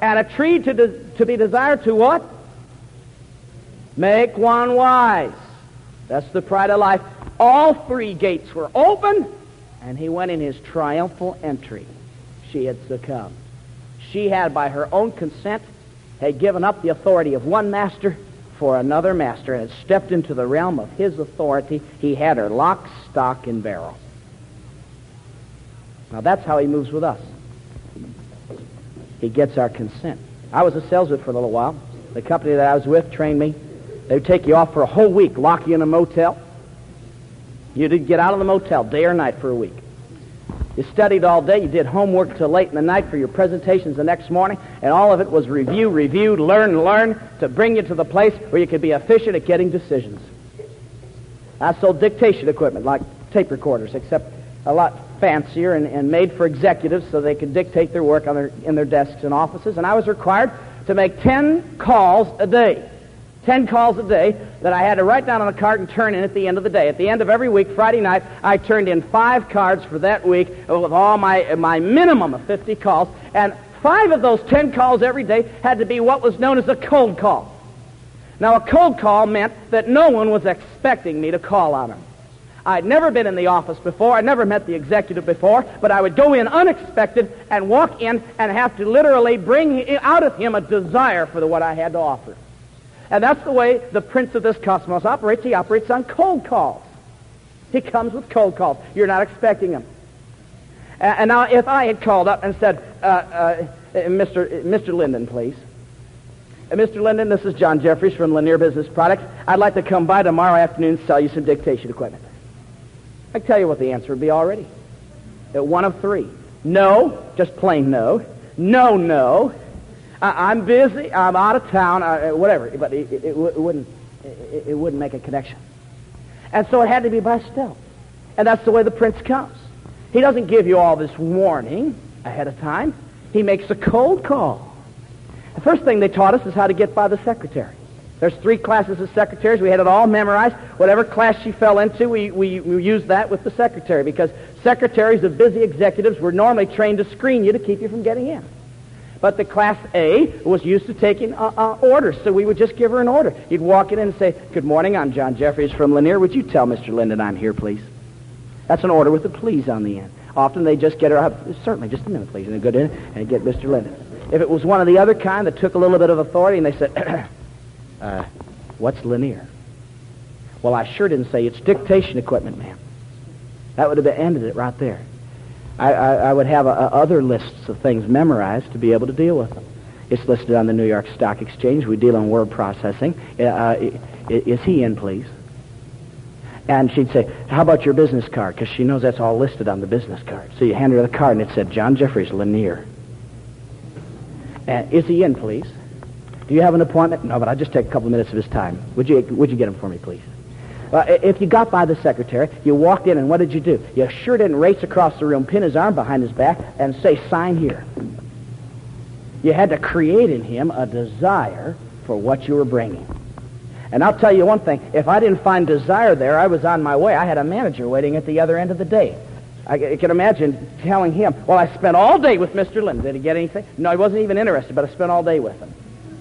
And a tree to be desired to what? Make one wise. That's the pride of life. All three gates were open, and he went in his triumphal entry. She had succumbed. She had, by her own consent, had given up the authority of one master for another master, and had stepped into the realm of his authority. He had her lock, stock, and barrel. Now that's how he moves with us. He gets our consent. I was a salesman for a little while. The company that I was with trained me. They would take you off for a whole week, lock you in a motel. You didn't get out of the motel day or night for a week. You studied all day. You did homework till late in the night for your presentations the next morning, and all of it was review, learn, to bring you to the place where you could be efficient at getting decisions. I sold dictation equipment like tape recorders, except a lot fancier and made for executives so they could dictate their work in their desks and offices, and I was required to make 10 calls a day. 10 calls a day that I had to write down on a card and turn in at the end of the day. At the end of every week, Friday night, I turned in 5 cards for that week with all my minimum of 50 calls, and 5 of those 10 calls every day had to be what was known as a cold call. Now, a cold call meant that no one was expecting me to call on them. I'd never been in the office before. I'd never met the executive before, but I would go in unexpected and walk in and have to literally bring out of him a desire for what I had to offer. And that's the way the prince of this cosmos operates. He operates on cold calls. He comes with cold calls. You're not expecting him. And now, if I had called up and said, Mr. Linden, please. Mr. Linden, this is John Jeffries from Lanier Business Products. I'd like to come by tomorrow afternoon and sell you some dictation equipment. I can tell you what the answer would be already. One of 3. No, just plain no. No. I'm busy. I'm out of town. Whatever. But it wouldn't make a connection. And so it had to be by stealth. And that's the way the prince comes. He doesn't give you all this warning ahead of time. He makes a cold call. The first thing they taught us is how to get by the secretary. There's 3 classes of secretaries. We had it all memorized. Whatever class she fell into, we used that with the secretary, because secretaries of busy executives were normally trained to screen you to keep you from getting in. But the class A was used to taking orders, so we would just give her an order. You'd walk in and say, "Good morning, I'm John Jeffries from Lanier. Would you tell Mr. Linden I'm here, please?" That's an order with a please on the end. Often they just get her up, "Certainly, just a minute, please," and they go in and get Mr. Linden. If it was one of the other kind that took a little bit of authority and they said, "What's Lanier?" Well, I sure didn't say, "It's dictation equipment, ma'am." That would have ended it right there. I would have other lists of things memorized to be able to deal with them. It's listed on the New York Stock Exchange. We deal in word processing. Is he in, please? And she'd say, "How about your business card?" Because she knows that's all listed on the business card. So you hand her the card, and it said, "John Jeffries, Lanier." "Is he in, please? Do you have an appointment?" "No, but I'll just take a couple of minutes of his time. Would you get him for me, please?" If you got by the secretary, you walked in, and what did you do? You sure didn't race across the room, pin his arm behind his back, and say, "Sign here." You had to create in him a desire for what you were bringing. And I'll tell you one thing, if I didn't find desire there, I was on my way. I had a manager waiting at the other end of the day. I can imagine telling him, "Well, I spent all day with Mr. Linden. Did he get anything?" "No, he wasn't even interested, but I spent all day with him."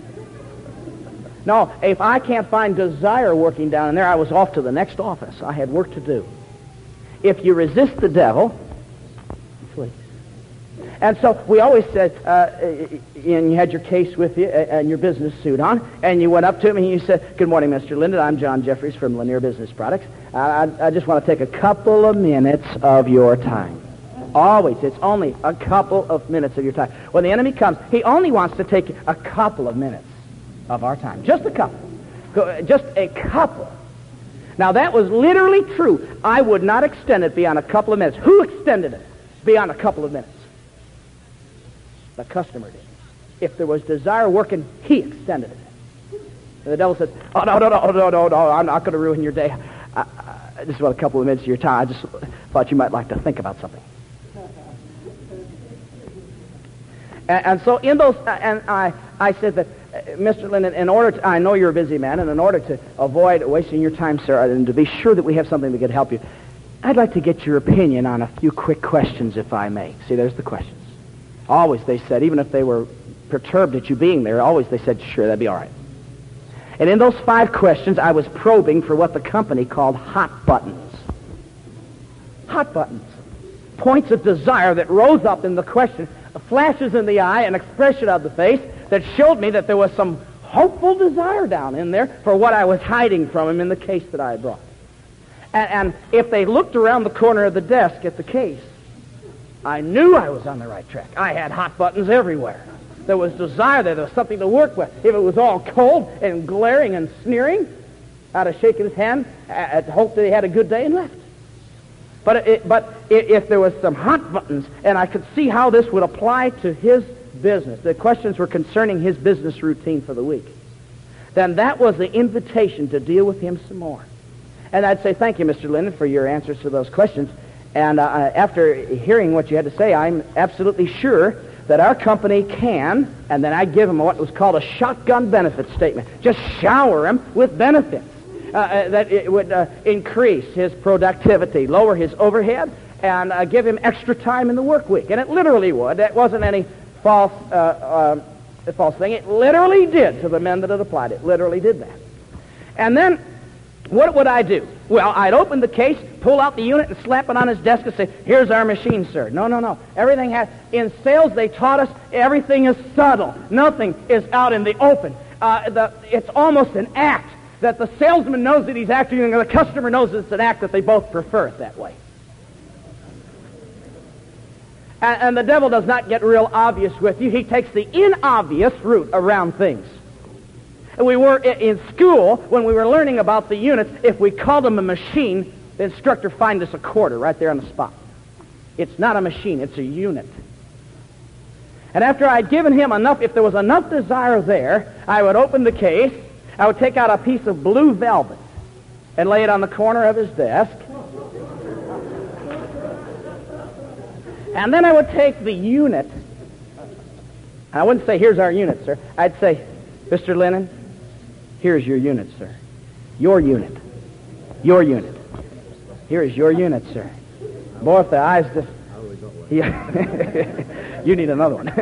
No, if I can't find desire working down in there, I was off to the next office. I had work to do. If you resist the devil, he flees. And so we always said, and you had your case with you and your business suit on, and you went up to him and you said, "Good morning, Mr. Linden. I'm John Jeffries from Lanier Business Products. I just want to take a couple of minutes of your time." Always. It's only a couple of minutes of your time. When the enemy comes, he only wants to take a couple of minutes of our time. Just a couple. Just a couple. Now, that was literally true. I would not extend it beyond a couple of minutes. Who extended it beyond a couple of minutes? The customer did. If there was desire working, he extended it. And the devil says, "Oh, no, I'm not going to ruin your day. I just want a couple of minutes of your time. I just thought you might like to think about something." And so in those, and I said that, "Mr. Linden, in order to, I know you're a busy man, and in order to avoid wasting your time, sir, and to be sure that we have something that could help you, I'd like to get your opinion on a few quick questions, if I may." See, there's the questions. Always, they said, even if they were perturbed at you being there, always they said, sure, that'd be all right. And in those 5 questions, I was probing for what the company called hot buttons. Hot buttons. Points of desire that rose up in the question, flashes in the eye, an expression of the face that showed me that there was some hopeful desire down in there for what I was hiding from him in the case that I had brought. And if they looked around the corner of the desk at the case, I knew I was on the right track. I had hot buttons everywhere. There was desire there. There was something to work with. If it was all cold and glaring and sneering, I'd have shaken his hand, I'd hoped that he had a good day and left. But if there was some hot buttons, and I could see how this would apply to his business, the questions were concerning his business routine for the week, then that was the invitation to deal with him some more. And I'd say, thank you, Mr. Linden, for your answers to those questions. And after hearing what you had to say, I'm absolutely sure that our company can, and then I give him what was called a shotgun benefit statement. Just shower him with benefits. That it would increase his productivity, lower his overhead, and give him extra time in the work week. And it literally would. That wasn't any false thing. It literally did to the men that had applied. It literally did that. And then, what would I do? Well, I'd open the case, pull out the unit, and slap it on his desk and say, here's our machine, sir. No. Everything has... In sales, they taught us everything is subtle. Nothing is out in the open. It's almost an act that the salesman knows that he's acting, and the customer knows it's an act that they both prefer it that way. And the devil does not get real obvious with you. He takes the inobvious route around things. And we were in school, when we were learning about the units, if we called them a machine, the instructor fined us a quarter right there on the spot. It's not a machine, it's a unit. And after I'd given him enough, if there was enough desire there, I would open the case, I would take out a piece of blue velvet and lay it on the corner of his desk. And then I would take the unit. I wouldn't say, here's our unit, sir. I'd say, Mr. Lennon, here's your unit, sir. Your unit. Your unit. Here is your unit, sir. Boy, if the eyes just... You need another one.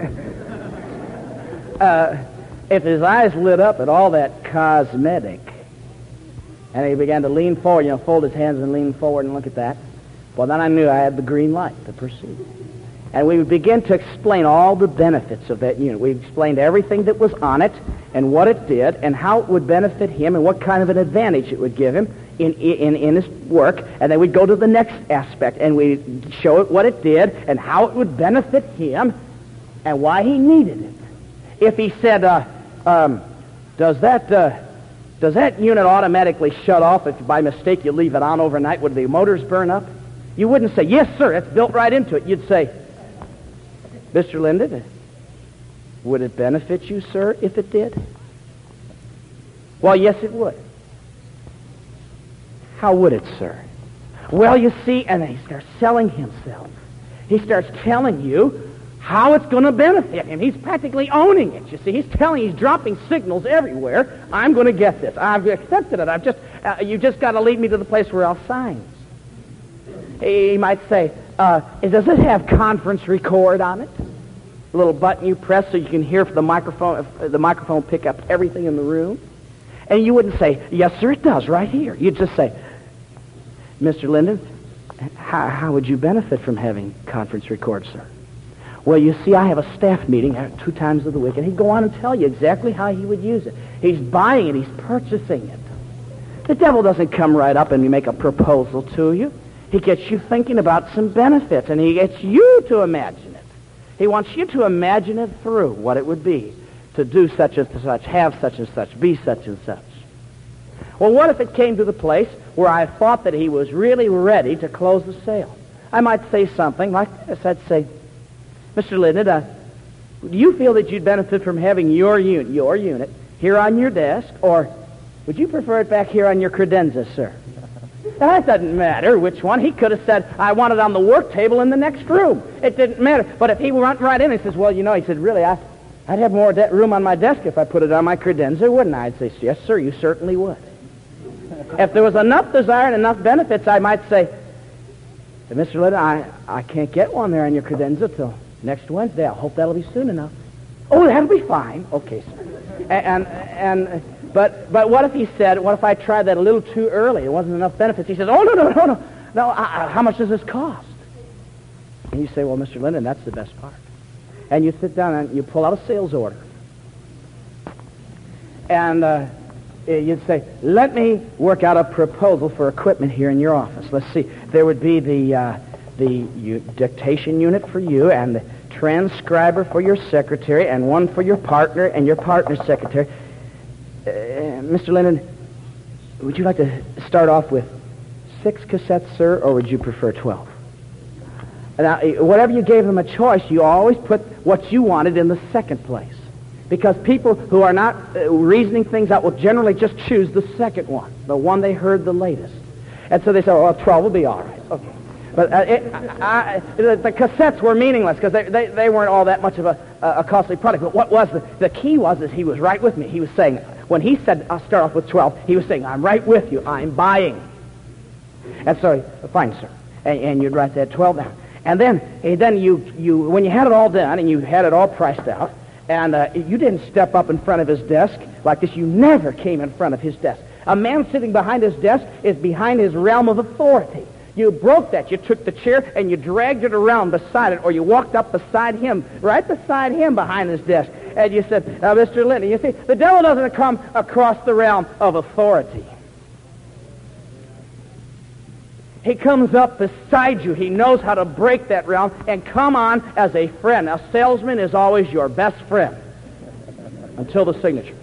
If his eyes lit up at all that cosmetic, and he began to lean forward, fold his hands and lean forward and look at that, well, then I knew I had the green light to proceed. And we would begin to explain all the benefits of that unit. We explained everything that was on it and what it did and how it would benefit him and what kind of an advantage it would give him in his work. And then we'd go to the next aspect and we'd show it what it did and how it would benefit him and why he needed it. If he said, does that unit automatically shut off if by mistake you leave it on overnight? Would the motors burn up? You wouldn't say, yes, sir, it's built right into it. You'd say, Mr. Linden, would it benefit you, sir, if it did? Well, yes, it would. How would it, sir? Well, you see, and then he starts selling himself. He starts telling you how it's going to benefit him. He's practically owning it, you see. He's dropping signals everywhere. I'm going to get this. I've accepted it. You just got to lead me to the place where I'll sign. He might say, does it have conference record on it? A little button you press so you can hear the microphone pick up everything in the room. And you wouldn't say, yes, sir, it does, right here. You'd just say, Mr. Linden, how would you benefit from having conference record, sir? Well, you see, I have a staff meeting 2 times of the week, and he'd go on and tell you exactly how he would use it. He's buying it. He's purchasing it. The devil doesn't come right up and make a proposal to you. He gets you thinking about some benefits, and he gets you to imagine it. He wants you to imagine it through, what it would be to do such and such, have such and such, be such and such. Well, what if it came to the place where I thought that he was really ready to close the sale? I might say something like this. I'd say, Mr. Linden, do you feel that you'd benefit from having your unit here on your desk, or would you prefer it back here on your credenza, sir? That doesn't matter which one. He could have said, I want it on the work table in the next room. It didn't matter. But if he went right in, he says, well, he said, really, I'd have more room on my desk if I put it on my credenza, wouldn't I? I'd say, yes, sir, you certainly would. If there was enough desire and enough benefits, I might say, Mr. Linden, I can't get one there on your credenza till next Wednesday. I hope that'll be soon enough. Oh, that'll be fine. Okay, sir. But what if he said, what if I tried that a little too early? There wasn't enough benefits. He says, oh, no. How much does this cost? And you say, well, Mr. Linden, that's the best part. And you sit down and you pull out a sales order. And you'd say, let me work out a proposal for equipment here in your office. Let's see. There would be the dictation unit for you and the transcriber for your secretary and one for your partner and your partner's secretary. Mr. Linden, would you like to start off with 6 cassettes, sir, or would you prefer 12? Now, whatever you gave them a choice, you always put what you wanted in the second place. Because people who are not reasoning things out will generally just choose the second one, the one they heard the latest. And so they say, well, 12 will be all right. Okay. But the cassettes were meaningless because they weren't all that much of a costly product. But what was the key was is he was right with me. He was saying, when he said, I'll start off with 12, he was saying, I'm right with you. I'm buying. And so, fine, sir. And you'd write that 12 down. And then you when you had it all done and you had it all priced out, and you didn't step up in front of his desk like this. You never came in front of his desk. A man sitting behind his desk is behind his realm of authority. You broke that. You took the chair and you dragged it around beside it, or you walked up beside him, right beside him behind his desk, and you said, Mr. Linden, you see, the devil doesn't come across the realm of authority. He comes up beside you. He knows how to break that realm and come on as a friend. A salesman is always your best friend until the signature.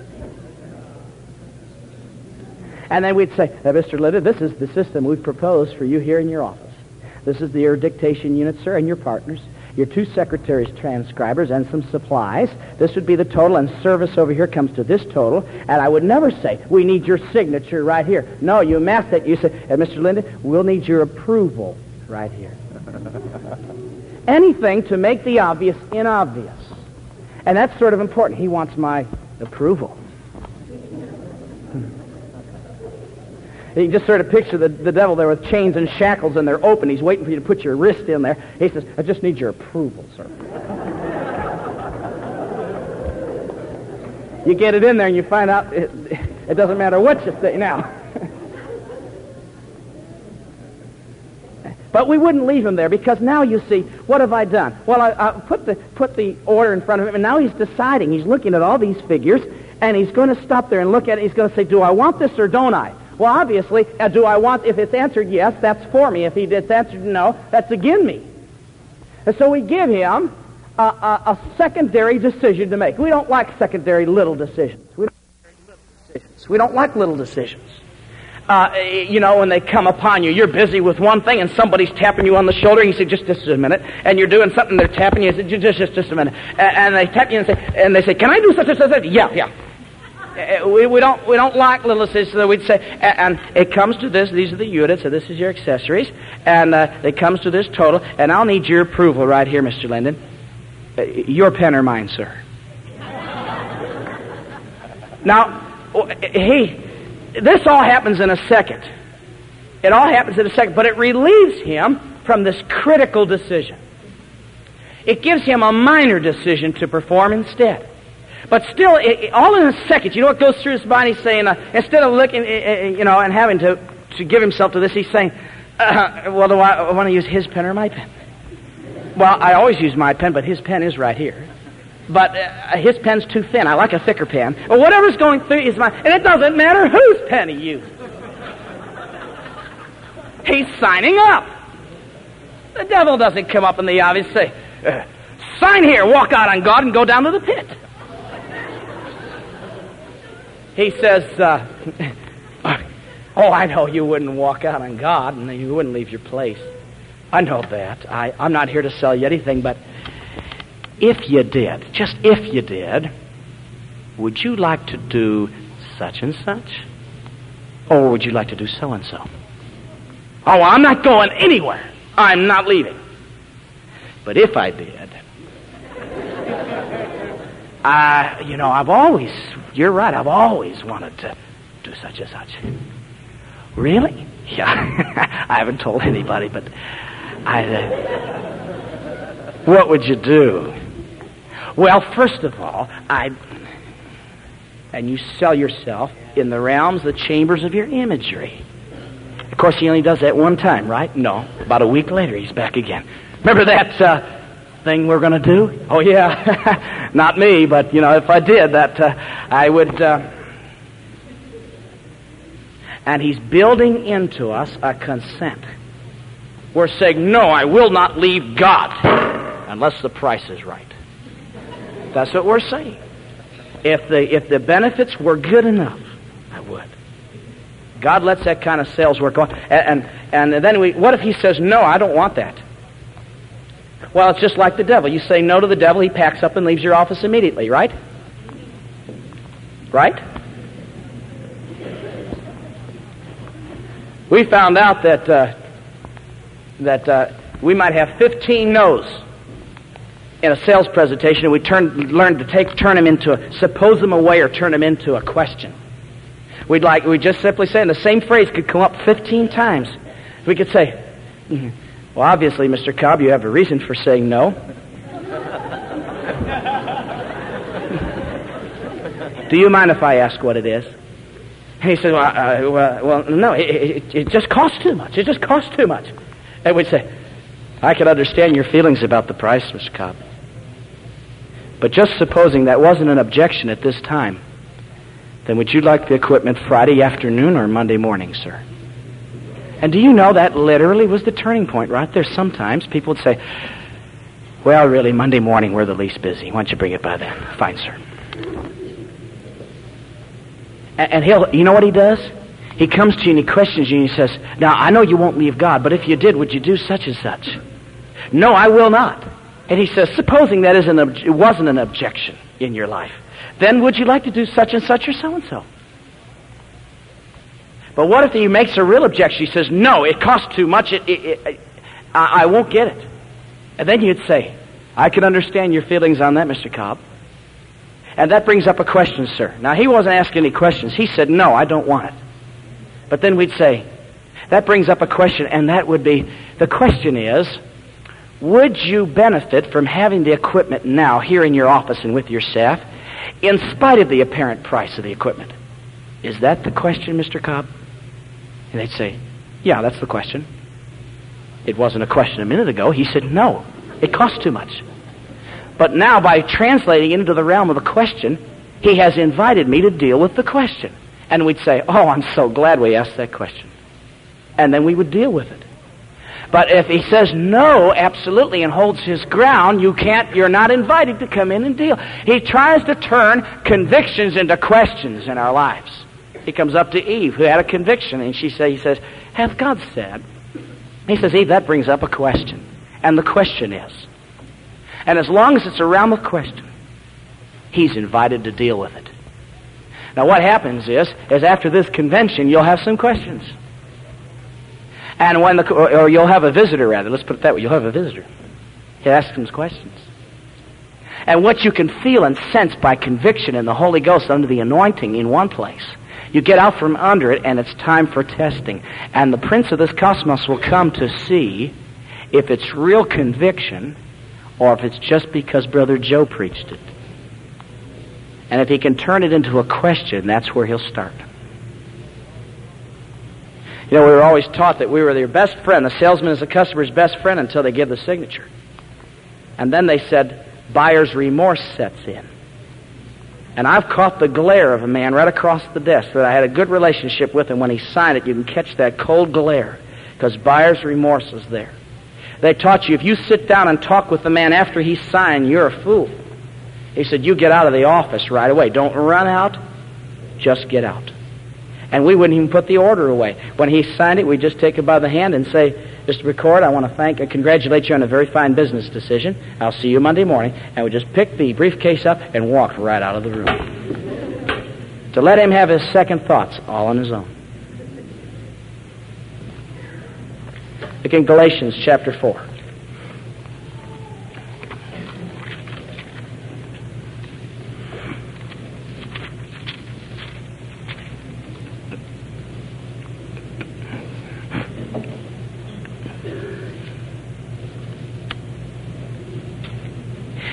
And then we'd say, Mr. Linden, this is the system we've proposed for you here in your office. This is your dictation unit, sir, and your partners, your 2 secretaries, transcribers, and some supplies. This would be the total, and service over here comes to this total. And I would never say, we need your signature right here. No, you masked it. You say, Mr. Linden, we'll need your approval right here. Anything to make the obvious inobvious. And that's sort of important. He wants my approval. You can just sort of picture the devil there with chains and shackles, and they're open. He's waiting for you to put your wrist in there. He says, I just need your approval, sir. You get it in there, and you find out it doesn't matter what you say now. But we wouldn't leave him there, because now you see, what have I done? Well, I put the order in front of him, and now he's deciding. He's looking at all these figures, and he's going to stop there and look at it. He's going to say, do I want this or don't I? Well, obviously, do I want, if it's answered yes, that's for me. If it's answered no, that's against me. And so we give him a secondary decision to make. We don't like secondary little decisions. We don't like little decisions. When they come upon you, you're busy with one thing, and somebody's tapping you on the shoulder, and you say, just a minute, and you're doing something, they're tapping you, and you say, just a minute. And they tap you and they say, can I do such and such? Yeah. We don't like little decisions, so we'd say, and it comes to this, these are the units, and this is your accessories, and it comes to this total, and I'll need your approval right here, Mr. Linden. Your pen or mine, sir? Now, this all happens in a second. It all happens in a second, but it relieves him from this critical decision. It gives him a minor decision to perform instead. But still, all in a second, you know what goes through his mind? He's saying, instead of looking, and having to give himself to this, he's saying, well, do I want to use his pen or my pen? Well, I always use my pen, but his pen is right here. But his pen's too thin. I like a thicker pen. Or whatever's going through his mind, and it doesn't matter whose pen he uses. He's signing up. The devil doesn't come up in the obvious and say, sign here, walk out on God, and go down to the pit. He says, oh, I know you wouldn't walk out on God, and you wouldn't leave your place. I know that. I'm not here to sell you anything, but if you did, just if you did, would you like to do such and such? Or would you like to do so and so? Oh, I'm not going anywhere. I'm not leaving. But if I did, you're right, I've always wanted to do such and such. Really? Yeah. I haven't told anybody, but what would you do? Well, first of all, and you sell yourself in the realms, the chambers of your imagery. Of course, he only does that one time, right? No. About a week later, he's back again. Remember that thing we're going to do? Oh, yeah. Not me, but, if I did, that I would... And he's building into us a consent. We're saying, no, I will not leave God unless the price is right. That's what we're saying. If the benefits were good enough, I would. God lets that kind of sales work on. And then what if he says, no, I don't want that? Well, it's just like the devil. You say no to the devil, he packs up and leaves your office immediately, right? Right? We found out that we might have 15 no's in a sales presentation, and we learn to turn them into suppose them away or turn them into a question. We just simply say, and the same phrase could come up 15 times. We could say, well, obviously, Mr. Cobb, you have a reason for saying no. Do you mind if I ask what it is? And he says, well, no, it just costs too much. It just costs too much. And we'd say, I can understand your feelings about the price, Mr. Cobb. But just supposing that wasn't an objection at this time, then would you like the equipment Friday afternoon or Monday morning, sir? And do you know that literally was the turning point right there? Sometimes people would say, well, really, Monday morning we're the least busy. Why don't you bring it by then? Fine, sir. And you know what he does? He comes to you and he questions you and he says, now, I know you won't leave God, but if you did, would you do such and such? No, I will not. And he says, supposing that it wasn't an objection in your life, then would you like to do such and such or so and so? But what if he makes a real objection? He says, no, it costs too much. I won't get it. And then you'd say, I can understand your feelings on that, Mr. Cobb. And that brings up a question, sir. Now, he wasn't asking any questions. He said, no, I don't want it. But then we'd say, that brings up a question, and that would be, the question is, would you benefit from having the equipment now here in your office and with your staff, in spite of the apparent price of the equipment? Is that the question, Mr. Cobb? And they'd say, yeah, that's the question. It wasn't a question a minute ago. He said, no, it costs too much. But now, by translating it into the realm of a question, he has invited me to deal with the question. And we'd say, oh, I'm so glad we asked that question. And then we would deal with it. But if he says no, absolutely, and holds his ground, you're not invited to come in and deal. He tries to turn convictions into questions in our lives. He comes up to Eve, who had a conviction, and he says, hath God said? He says, Eve, that brings up a question. And the question is, and as long as it's a realm of question, he's invited to deal with it. Now what happens is after this convention, you'll have some questions. And or you'll have a visitor, rather. Let's put it that way. You'll have a visitor. He asks him questions. And what you can feel and sense by conviction in the Holy Ghost under the anointing in one place, you get out from under it, and it's time for testing. And the prince of this cosmos will come to see if it's real conviction or if it's just because Brother Joe preached it. And if he can turn it into a question, that's where he'll start. We were always taught that we were their best friend. The salesman is the customer's best friend until they give the signature. And then they said, buyer's remorse sets in. And I've caught the glare of a man right across the desk that I had a good relationship with, and when he signed it, you can catch that cold glare because buyer's remorse is there. They taught you if you sit down and talk with the man after he signed, you're a fool. He said, you get out of the office right away. Don't run out, just get out. And we wouldn't even put the order away. When he signed it, we'd just take it by the hand and say, Mr. McCord, I want to and congratulate you on a very fine business decision. I'll see you Monday morning. And we just picked the briefcase up and walked right out of the room. To let him have his second thoughts all on his own. Look in Galatians chapter 4.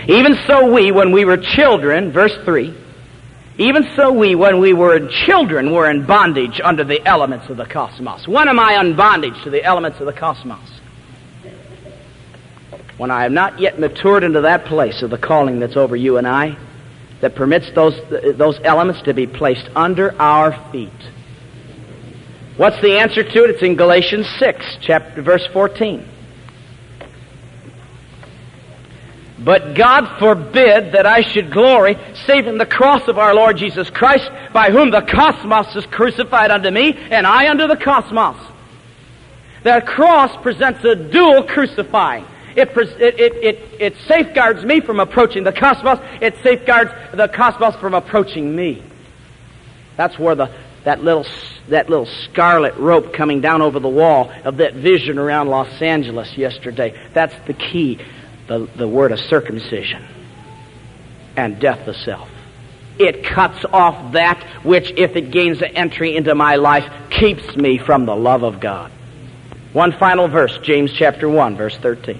Even so we, when we were children, verse 3, even so we, when we were children, were in bondage under the elements of the cosmos. When am I in bondage to the elements of the cosmos? When I have not yet matured into that place of the calling that's over you and I, that permits those elements to be placed under our feet. What's the answer to it? It's in Galatians 6, verse 14. But God forbid that I should glory, save in the cross of our Lord Jesus Christ, by whom the cosmos is crucified unto me, and I unto the cosmos. That cross presents a dual crucifying. It safeguards me from approaching the cosmos. It safeguards the cosmos from approaching me. That's where that little scarlet rope coming down over the wall of that vision around Los Angeles yesterday. That's the key. The word of circumcision and death of self. It cuts off that which, if it gains an entry into my life, keeps me from the love of God. One final verse, James chapter 1, verse 13.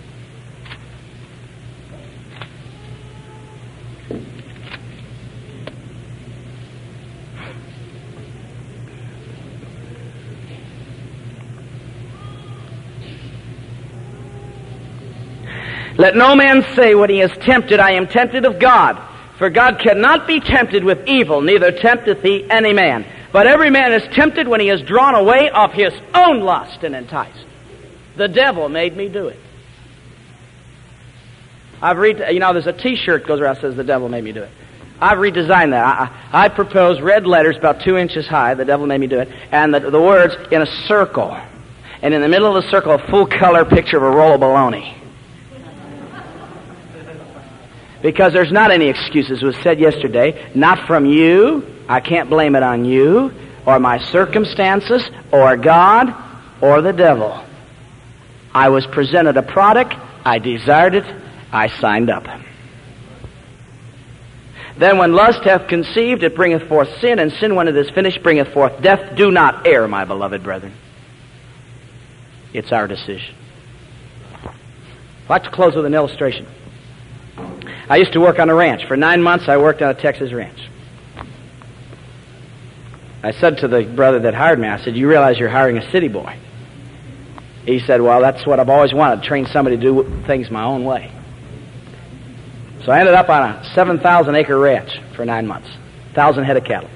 Let no man say when he is tempted, I am tempted of God. For God cannot be tempted with evil, neither tempteth he any man. But every man is tempted when he is drawn away of his own lust and enticed. The devil made me do it. There's a T-shirt goes around that says the devil made me do it. I've redesigned that. I propose red letters about 2 inches high, the devil made me do it, and the words in a circle. And in the middle of the circle, a full-color picture of a roll of bologna. Because there's not any excuses. It was said yesterday, not from you, I can't blame it on you, or my circumstances, or God, or the devil. I was presented a product, I desired it, I signed up. Then when lust hath conceived, it bringeth forth sin, and sin when it is finished bringeth forth death. Do not err, my beloved brethren. It's our decision. I'd like to close with an illustration. I used to work on a ranch. For 9 months, I worked on a Texas ranch. I said to the brother that hired me, I said, you realize you're hiring a city boy? He said, well, that's what I've always wanted, train somebody to do things my own way. So I ended up on a 7,000-acre ranch for 9 months, 1,000 head of cattle.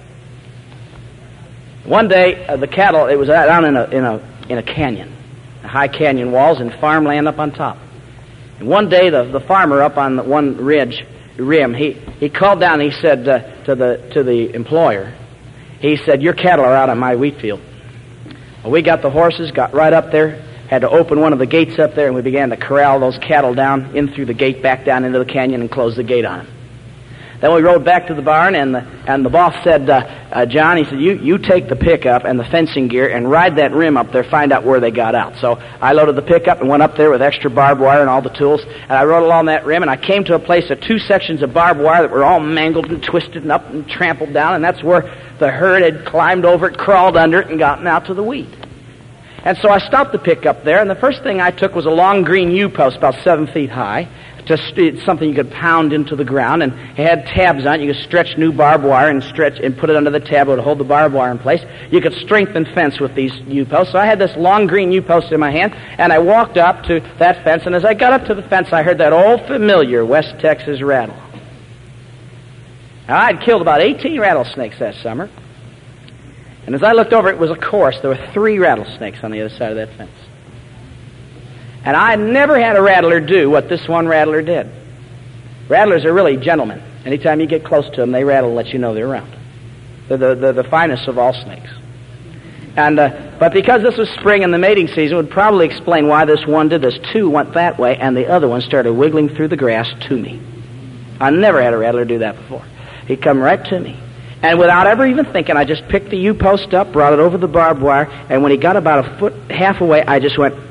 One day, the cattle, it was down in a canyon, high canyon walls and farmland up on top. And one day, the farmer up on the one rim, he called down and he said to the employer, he said, your cattle are out on my wheat field. Well, we got the horses, got right up there, had to open one of the gates up there, and we began to corral those cattle down in through the gate, back down into the canyon, and close the gate on them. Then we rode back to the barn, and the boss said, John, he said, you take the pickup and the fencing gear and ride that rim up there, find out where they got out. So I loaded the pickup and went up there with extra barbed wire and all the tools, and I rode along that rim, and I came to a place of 2 sections of barbed wire that were all mangled and twisted and up and trampled down, and that's where the herd had climbed over it, crawled under it, and gotten out to the wheat. And so I stopped the pickup there, and the first thing I took was a long green U-post about 7 feet high. It's something you could pound into the ground, and it had tabs on it. You could stretch new barbed wire and stretch and put it under the tab to hold the barbed wire in place. You could strengthen fence with these U-posts. So I had this long green U-post in my hand, and I walked up to that fence, and as I got up to the fence, I heard that old familiar West Texas rattle. Now, I'd killed about 18 rattlesnakes that summer, and as I looked over, it was a chorus. There were 3 rattlesnakes on the other side of that fence. And I never had a rattler do what this one rattler did. Rattlers are really gentlemen. Anytime you get close to them, they rattle and let you know they're around. They're the finest of all snakes. But because this was spring and the mating season, it would probably explain why this one did this. 2 went that way, and the other one started wiggling through the grass to me. I never had a rattler do that before. He'd come right to me. And without ever even thinking, I just picked the U-post up, brought it over the barbed wire, and when he got about a foot, half away, I just went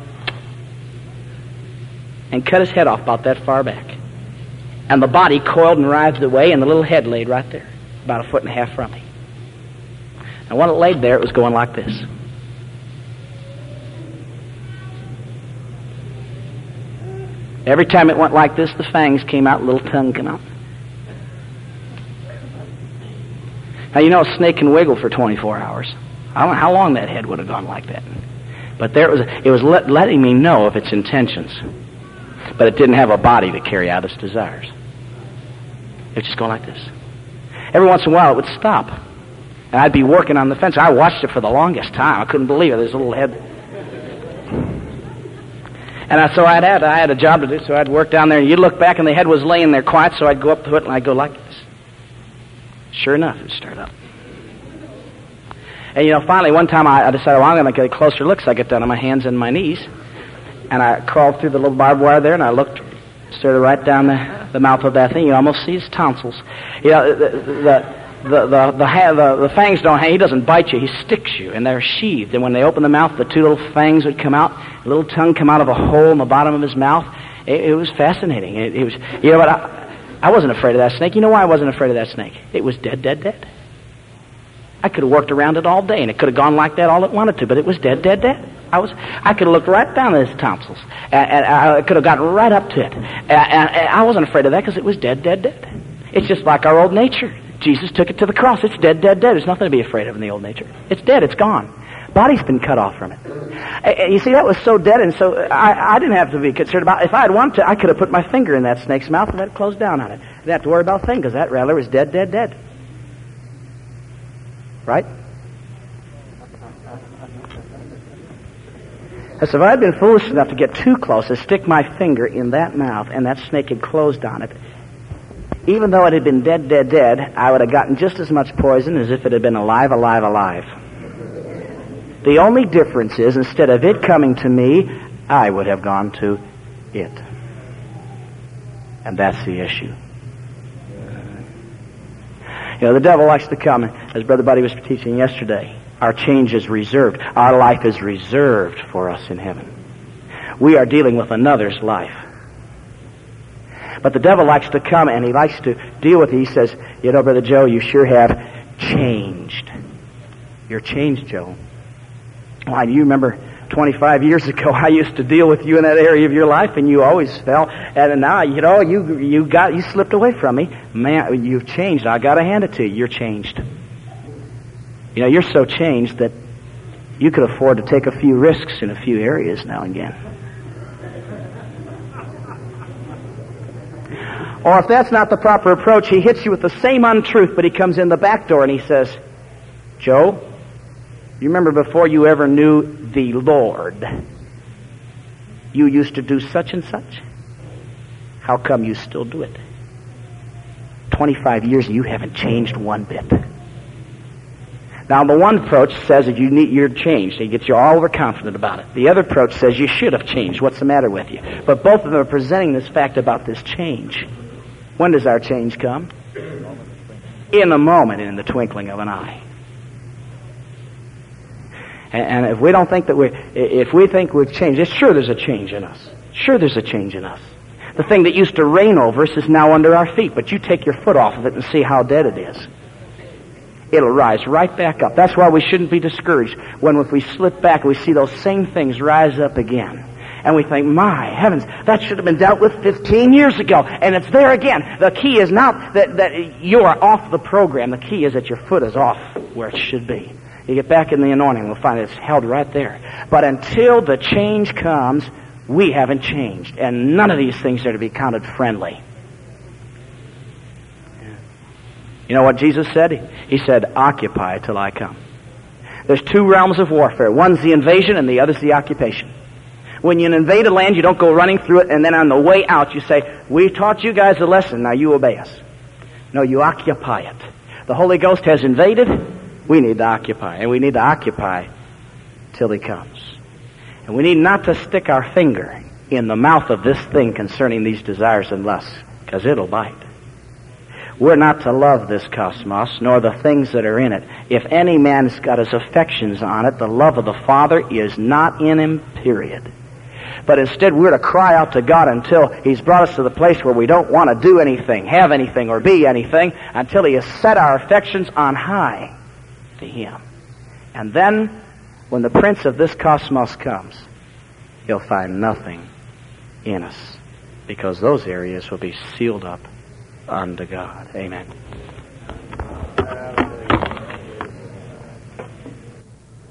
and cut his head off about that far back. And the body coiled and writhed away, and the little head laid right there, about a foot and a half from me. And when it laid there, it was going like this. Every time it went like this, the fangs came out, a little tongue came out. Now, you know a snake can wiggle for 24 hours. I don't know how long that head would have gone like that. But there it was letting me know of its intentions. But it didn't have a body to carry out its desires. It would just go like this. Every once in a while, it would stop. And I'd be working on the fence. I watched it for the longest time. I couldn't believe it. This little head. And so I had a job to do, so I'd work down there, and you'd look back, and the head was laying there quiet, so I'd go up to it, and I'd go like this. Sure enough, it would start up. And, finally, one time I decided, I'm going to get a closer look, so I get down on my hands and my knees, and I crawled through the little barbed wire there, and I looked, started right down the mouth of that thing. You almost see his tonsils. The fangs don't hang. He doesn't bite you. He sticks you, and they're sheathed. And when they open the mouth, the two little fangs would come out. A little tongue come out of a hole in the bottom of his mouth. It was fascinating. It was. But I wasn't afraid of that snake. You know why I wasn't afraid of that snake? It was dead, dead, dead. I could have worked around it all day, and it could have gone like that all it wanted to, but it was dead, dead, dead. I could have looked right down at his tonsils, and I could have gotten right up to it. And I wasn't afraid of that because it was dead, dead, dead. It's just like our old nature. Jesus took it to the cross. It's dead, dead, dead. There's nothing to be afraid of in the old nature. It's dead. It's gone. Body's been cut off from it. And you see, that was so dead, and so I didn't have to be concerned about it. If I had wanted to, I could have put my finger in that snake's mouth and let it close down on it. I didn't have to worry about a thing because that rattler was dead, dead, dead. Right? So if I had been foolish enough to get too close and stick my finger in that mouth and that snake had closed on it, even though it had been dead, dead, dead, I would have gotten just as much poison as if it had been alive, alive, alive. The only difference is, instead of it coming to me, I would have gone to it. And that's the issue. The devil likes to come, as Brother Buddy was teaching yesterday. Our change is reserved. Our life is reserved for us in heaven. We are dealing with another's life. But the devil likes to come, and he likes to deal with it. He says, Brother Joe, you sure have changed. You're changed, Joe. Why, do you remember 25 years ago I used to deal with you in that area of your life, and you always fell. And now, you slipped away from me. Man, you've changed. I got to hand it to you. You're changed. You're so changed that you could afford to take a few risks in a few areas now and again. Or if that's not the proper approach, he hits you with the same untruth, but he comes in the back door and he says, Joe, you remember before you ever knew the Lord, you used to do such and such? How come you still do it? 25 years and you haven't changed one bit. Now, the one approach says that you're changed. It gets you all overconfident about it. The other approach says you should have changed. What's the matter with you? But both of them are presenting this fact about this change. When does our change come? In a moment, in the twinkling of an eye. And if we don't think that if we think we've changed, sure there's a change in us. Sure there's a change in us. The thing that used to reign over us is now under our feet, but you take your foot off of it and see how dead it is. It'll rise right back up. That's why we shouldn't be discouraged when if we slip back we see those same things rise up again. And we think, my heavens, that should have been dealt with 15 years ago. And it's there again. The key is not that you are off the program. The key is that your foot is off where it should be. You get back in the anointing, we'll find it's held right there. But until the change comes, we haven't changed. And none of these things are to be counted friendly. You know what Jesus said? He said, occupy till I come. There's two realms of warfare. One's the invasion and the other's the occupation. When you invade a land, you don't go running through it, and then on the way out you say, we taught you guys a lesson, now you obey us. No, you occupy it. The Holy Ghost has invaded, we need to occupy. And we need to occupy till He comes. And we need not to stick our finger in the mouth of this thing concerning these desires and lusts, because it'll bite. We're not to love this cosmos, nor the things that are in it. If any man's got his affections on it, the love of the Father is not in him, period. But instead, we're to cry out to God until He's brought us to the place where we don't want to do anything, have anything, or be anything, until He has set our affections on high to Him. And then, when the Prince of this cosmos comes, He'll find nothing in us because those areas will be sealed up unto God. Amen.